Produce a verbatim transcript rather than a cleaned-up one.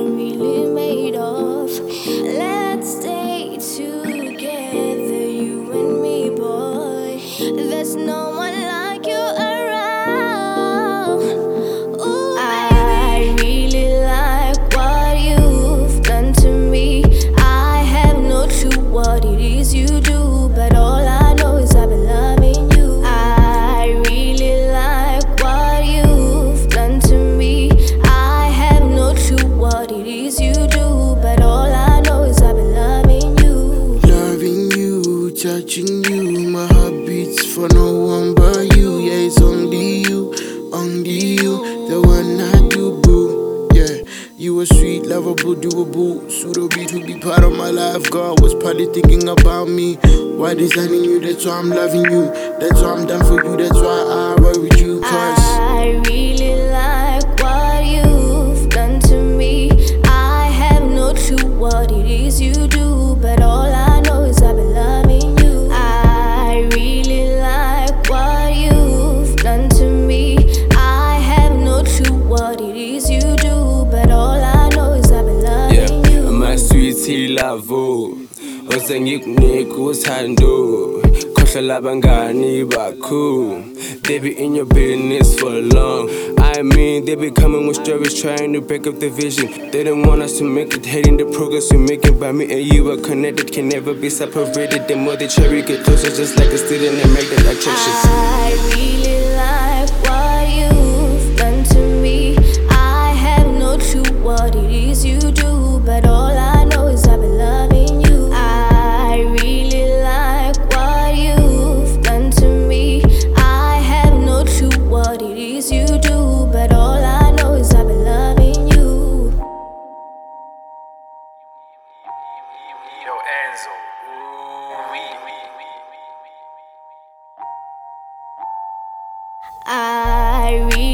really made of. Let's stay together, you and me, boy. There's no one like you around. Ooh, I really like what you've done to me. I have no clue what it is you do, but all I know is I've been loving you. I really like what you've done to me. I have no clue what it is you do, but all I know is I've been loving you. Loving you, touching you, my heart beats for no one but you. Yeah, it's only you, only you, the one I do, boo. Yeah, you a sweet, lovable, doable, pseudo beat to be part of my life. God was probably thinking about me. Why designing you? That's why I'm loving you. That's why I'm done for you. That's why I ride with you. Cause I really like what you've done to me. I have no clue what it is you do, but all I know is I've been loving you. I really like what you've done to me. I have no clue what it is you do, but all I know is I've been loving Yeah, you. my sweetie lavo, uze ngikunika uthando, khohlela abangani bakho. They be in your business for long. I mean, they be coming with stories trying to break up the vision. They don't want us to make it, hating the progress we making. By me and you are connected, can never be separated. The more they try, we get closer, just like a student and make that attraction. I really like what you've done to me. I have no clue what it is you do, but all I know is I've been loving you. I really like what you've done to me. I have no clue what it is you do, but all I know is I've been loving you. Yo, Enzo. Ooh, wee, wee, wee, wee. I really